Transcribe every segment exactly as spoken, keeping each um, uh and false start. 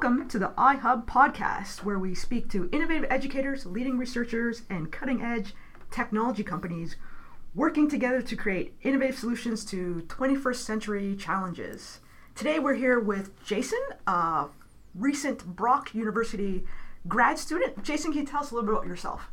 Welcome to the iHub podcast, where we speak to innovative educators, leading researchers, and cutting-edge technology companies working together to create innovative solutions to twenty-first century challenges. Today we're here with Jason, a recent Brock University grad student. Jason, can you tell us a little bit about yourself?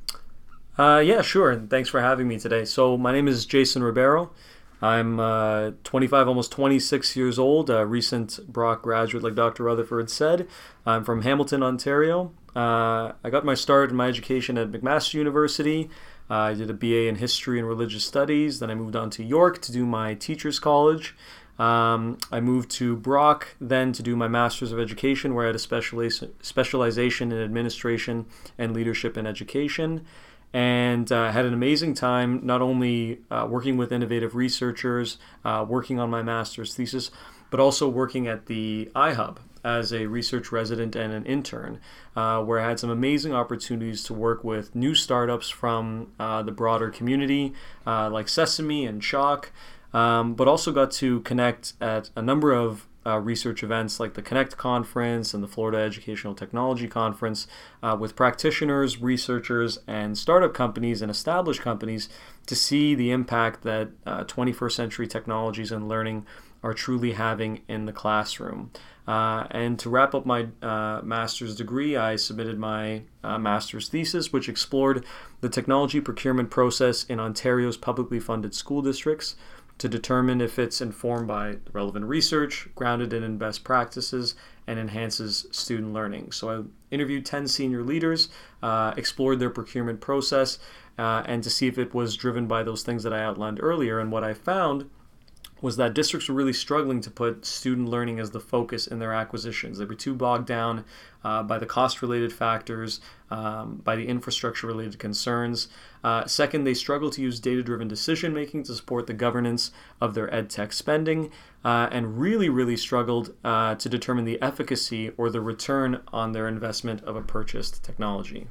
Uh, yeah, sure. Thanks for having me today. So my name is Jason Ribeiro. I'm uh, twenty-five, almost twenty-six years old, a recent Brock graduate, like Doctor Rutherford said. I'm from Hamilton, Ontario. Uh, I got my start in my education at McMaster University. Uh, I did a B A in History and Religious Studies. Then I moved on to York to do my Teachers College. Um, I moved to Brock then to do my Master's of Education, where I had a specializ- specialization in Administration and Leadership in Education. And uh, had an amazing time not only uh, working with innovative researchers, uh, working on my master's thesis, but also working at the iHub as a research resident and an intern, uh, where I had some amazing opportunities to work with new startups from uh, the broader community, uh, like Sesame and Chalk, um, but also got to connect at a number of Uh, research events like the Connect Conference and the Florida Educational Technology Conference uh, with practitioners, researchers, and startup companies and established companies to see the impact that uh, twenty-first century technologies and learning are truly having in the classroom. Uh, and to wrap up my uh, master's degree, I submitted my uh, master's thesis, which explored the technology procurement process in Ontario's publicly funded school districts to determine if it's informed by relevant research, grounded in best practices, and enhances student learning. So I interviewed ten senior leaders, uh, explored their procurement process, uh, and to see if it was driven by those things that I outlined earlier. And what I found was that districts were really struggling to put student learning as the focus in their acquisitions. They were too bogged down uh, by the cost-related factors, um, by the infrastructure-related concerns. Uh, second, they struggled to use data-driven decision-making to support the governance of their ed tech spending, uh, and really, really struggled uh, to determine the efficacy or the return on their investment of a purchased technology.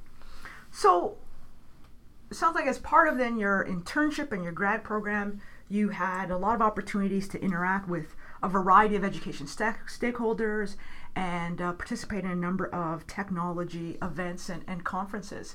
So, it sounds like as part of then your internship and your grad program, you had a lot of opportunities to interact with a variety of education st- stakeholders and uh, participate in a number of technology events and, and conferences.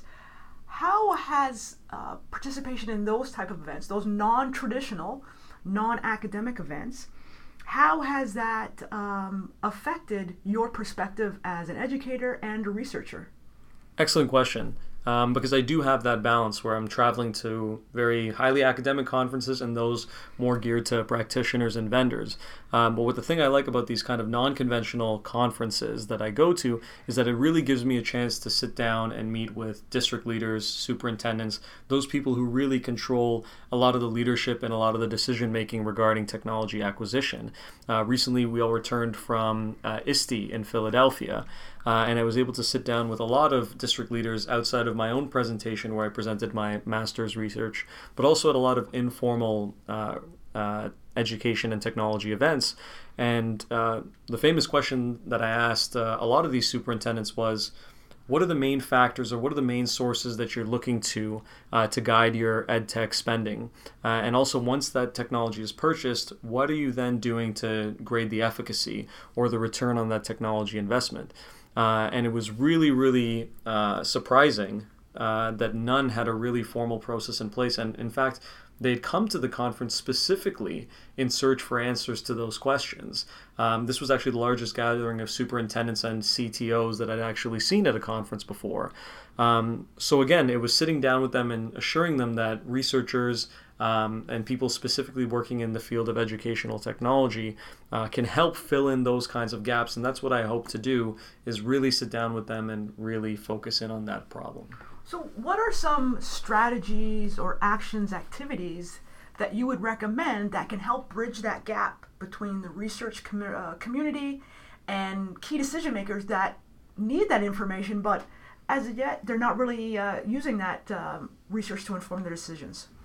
How has uh, participation in those type of events, those non-traditional, non-academic events, how has that um, affected your perspective as an educator and a researcher? Excellent question. Um, because I do have that balance where I'm traveling to very highly academic conferences and those more geared to practitioners and vendors. Um, but what the thing I like about these kind of non-conventional conferences that I go to is that it really gives me a chance to sit down and meet with district leaders, superintendents, those people who really control a lot of the leadership and a lot of the decision-making regarding technology acquisition. Uh, recently, we all returned from uh, I S T E in Philadelphia. Uh, and I was able to sit down with a lot of district leaders outside of my own presentation where I presented my master's research, but also at a lot of informal uh, uh, education and technology events. And uh, the famous question that I asked uh, a lot of these superintendents was, what are the main factors or what are the main sources that you're looking to uh, to guide your ed tech spending? Uh, and also, once that technology is purchased, what are you then doing to grade the efficacy or the return on that technology investment? Uh, and it was really, really uh, surprising uh, that none had a really formal process in place. And in fact, they'd come to the conference specifically in search for answers to those questions. Um, this was actually the largest gathering of superintendents and C T Os that I'd actually seen at a conference before. Um, so again, it was sitting down with them and assuring them that researchers Um, and people specifically working in the field of educational technology uh, can help fill in those kinds of gaps. And that's what I hope to do, is really sit down with them and really focus in on that problem. So what are some strategies or actions, activities that you would recommend that can help bridge that gap between the research com- uh, community and key decision makers that need that information, but as of yet, they're not really uh, using that um, research to inform their decisions?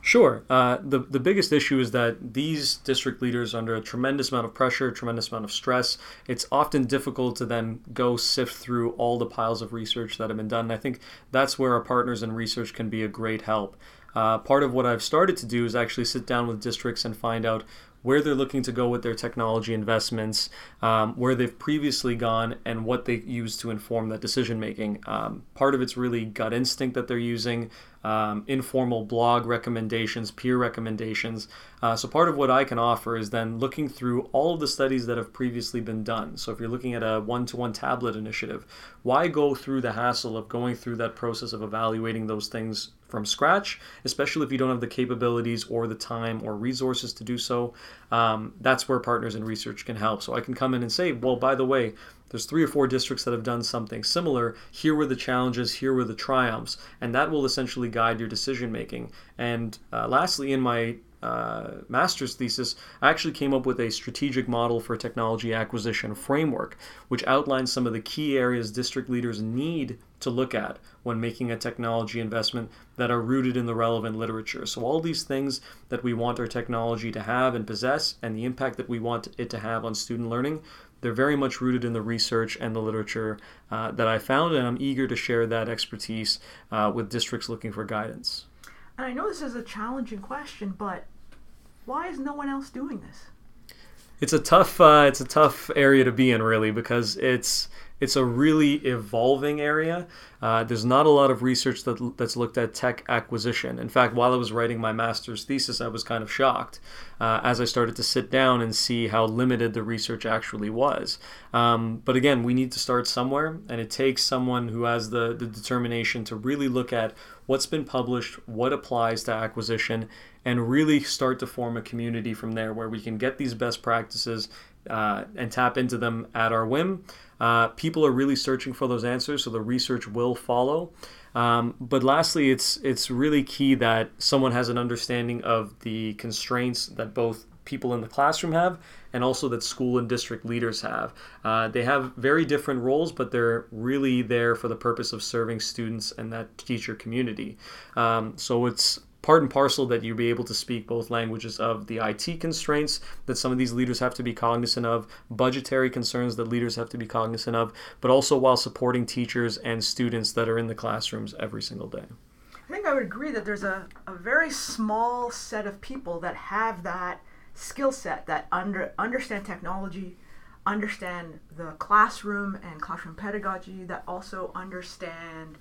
Sure. Uh, the the biggest issue is that these district leaders are under a tremendous amount of pressure, a tremendous amount of stress. It's often difficult to then go sift through all the piles of research that have been done. And I think that's where our partners in research can be a great help. Uh, part of what I've started to do is actually sit down with districts and find out where they're looking to go with their technology investments, um, where they've previously gone, and what they use to inform that decision making. Um, part of it's really gut instinct that they're using, um, informal blog recommendations, peer recommendations. Uh, so part of what I can offer is then looking through all of the studies that have previously been done. So if you're looking at a one-to-one tablet initiative, why go through the hassle of going through that process of evaluating those things from scratch, especially if you don't have the capabilities or the time or resources to do so? Um, that's where partners in research can help. So I can come in and say, well, by the way, there's three or four districts that have done something similar. Here were the challenges, here were the triumphs, and that will essentially guide your decision making. And uh, lastly, in my Uh, master's thesis, I actually came up with a strategic model for technology acquisition framework, which outlines some of the key areas district leaders need to look at when making a technology investment that are rooted in the relevant literature. So all these things that we want our technology to have and possess, and the impact that we want it to have on student learning, they're very much rooted in the research and the literature uh, that I found, and I'm eager to share that expertise uh, with districts looking for guidance. And I know this is a challenging question, but why is no one else doing this? It's a tough, uh, it's a tough area to be in, really, because it's it's a really evolving area. Uh, there's not a lot of research that that's looked at tech acquisition. In fact, while I was writing my master's thesis, I was kind of shocked uh, as I started to sit down and see how limited the research actually was. Um, but again, we need to start somewhere, and it takes someone who has the, the determination to really look at what's been published, what applies to acquisition, and really start to form a community from there where we can get these best practices uh, and tap into them at our whim. Uh, people are really searching for those answers, so the research will follow. Um, but lastly, it's it's really key that someone has an understanding of the constraints that both people in the classroom have and also that school and district leaders have. Uh, they have very different roles, but they're really there for the purpose of serving students and that teacher community. Um, so it's part and parcel that you be able to speak both languages of the I T constraints that some of these leaders have to be cognizant of, budgetary concerns that leaders have to be cognizant of, but also while supporting teachers and students that are in the classrooms every single day. I think I would agree that there's a, a very small set of people that have that skill set, that under understand technology, understand the classroom and classroom pedagogy, that also understand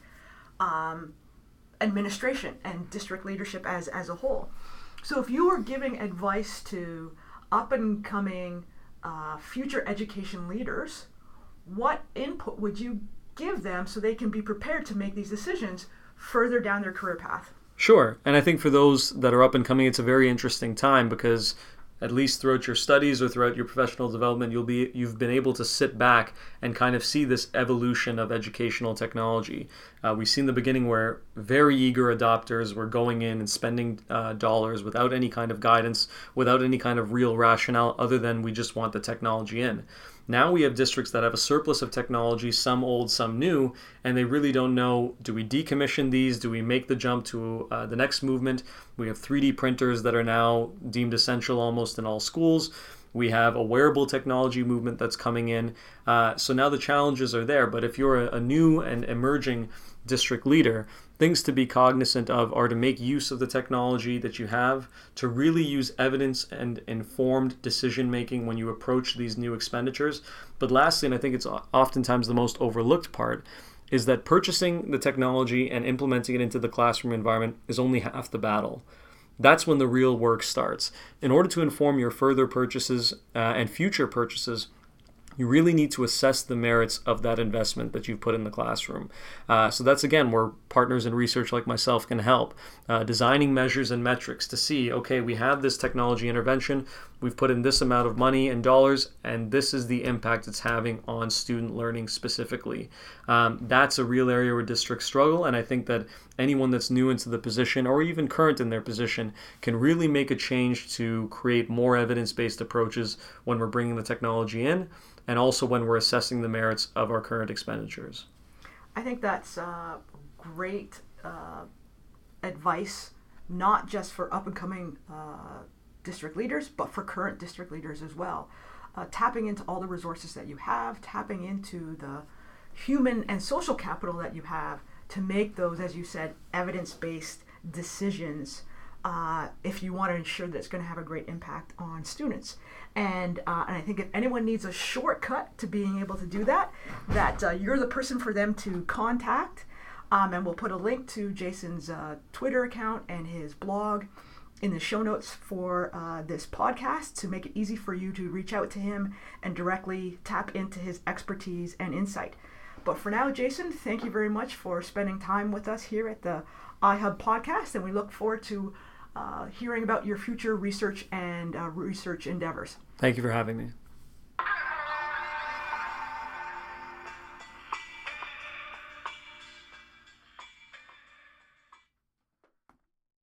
um, administration and district leadership as, as a whole. So if you were giving advice to up and coming uh, future education leaders, what input would you give them so they can be prepared to make these decisions further down their career path? Sure. And I think for those that are up and coming, it's a very interesting time because at least throughout your studies or throughout your professional development, you'll be you've been able to sit back and kind of see this evolution of educational technology. Uh, we've seen the beginning where very eager adopters were going in and spending uh, dollars without any kind of guidance, without any kind of real rationale other than we just want the technology in. Now we have districts that have a surplus of technology, some old, some new, and they really don't know, do we decommission these? Do we make the jump to uh, the next movement? We have three D printers that are now deemed essential almost in all schools. We have a wearable technology movement that's coming in. Uh, so now the challenges are there, but if you're a, a new and emerging district leader, things to be cognizant of are to make use of the technology that you have, to really use evidence and informed decision making when you approach these new expenditures. But lastly, and I think it's oftentimes the most overlooked part, is that purchasing the technology and implementing it into the classroom environment is only half the battle. That's when the real work starts. In order to inform your further purchases uh, and future purchases, you really need to assess the merits of that investment that you've put in the classroom. Uh, so that's, again, where partners in research like myself can help. Uh, designing measures and metrics to see, okay, we have this technology intervention, we've put in this amount of money and dollars, and this is the impact it's having on student learning specifically. Um, that's a real area where districts struggle, and I think that anyone that's new into the position or even current in their position can really make a change to create more evidence-based approaches when we're bringing the technology in, and also when we're assessing the merits of our current expenditures. I think that's uh, great uh, advice not just for up and coming uh, district leaders, but for current district leaders as well. Uh, tapping into all the resources that you have, tapping into the human and social capital that you have to make those, as you said, evidence-based decisions uh, if you want to ensure that it's going to have a great impact on students. And, uh, and I think if anyone needs a shortcut to being able to do that, that uh, you're the person for them to contact. Um, and we'll put a link to Jason's uh, Twitter account and his blog in the show notes for uh, this podcast to make it easy for you to reach out to him and directly tap into his expertise and insight. But for now, Jason, thank you very much for spending time with us here at the iHub podcast, and we look forward to uh, hearing about your future research and uh, research endeavors. Thank you for having me.